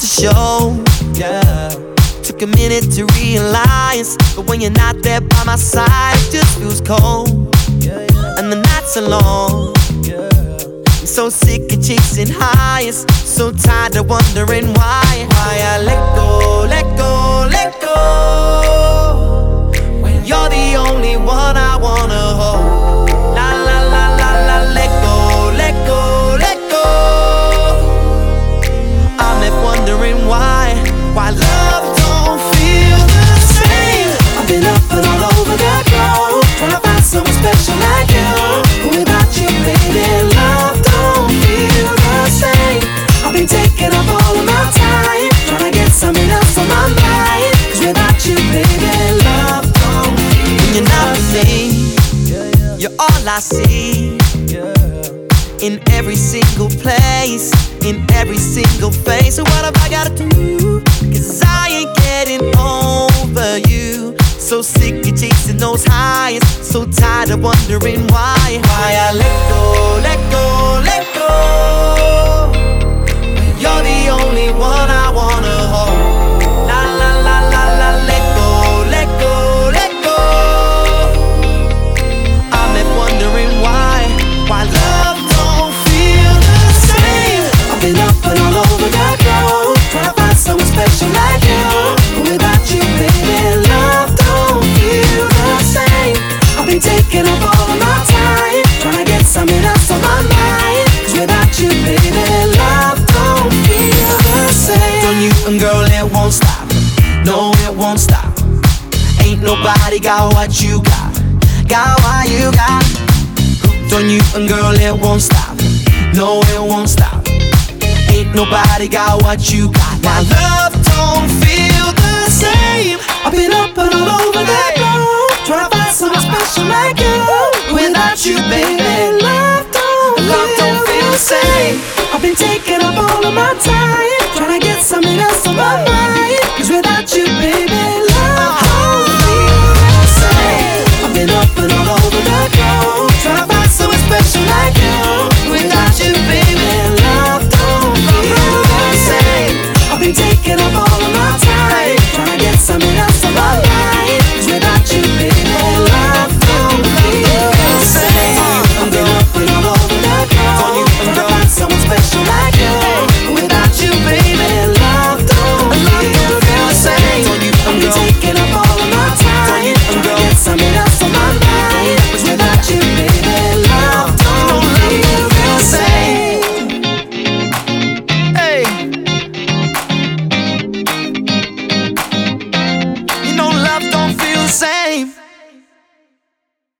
to show, yeah. Took a minute to realize, but when you're not there by my side, it just feels cold, and the nights are long. I'm so sick of chasing highs, so tired of wondering why I let go, let go, let go, when you're the only one I wanna hold. La la la la la, let go, let go, let go. I'm left wondering why love don't feel the same. I've been up and all over the globe, trying to find someone special like you. Without you, baby, love don't feel the same. I've been taking up all of my time, trying to get something else on my mind. 'Cause without you, baby, love don't feel when you're not with me, you're all I see. In every single place, in every single face. So what have I gotta do? 'Cause I ain't getting over you. So sick of chasing those highs, so tired of wondering why I let go, let go, let go. You're the only one I wanna hold. La la la la la, let go, let go, let go. I'm left wondering why love don't feel the same. I've been up and all over the globe, trying to find someone special like you. Without you, baby, love don't feel the same. I've been taking up all of my time, trying to get something else on my mind. 'Cause without you, baby, love don't feel the same. On you and girl, it won't stop. No, it won't stop. Ain't nobody got what you got what you got. Hooked on you and girl, it won't stop. No, it won't stop. Ain't nobody got what you got. My love don't feel the same. I've been up and all over that globe, trying to find someone special like you. Without you, baby, love don't feel the same. I've been taking up all of my time, trying to get something else on my mind. 'Cause without you, baby,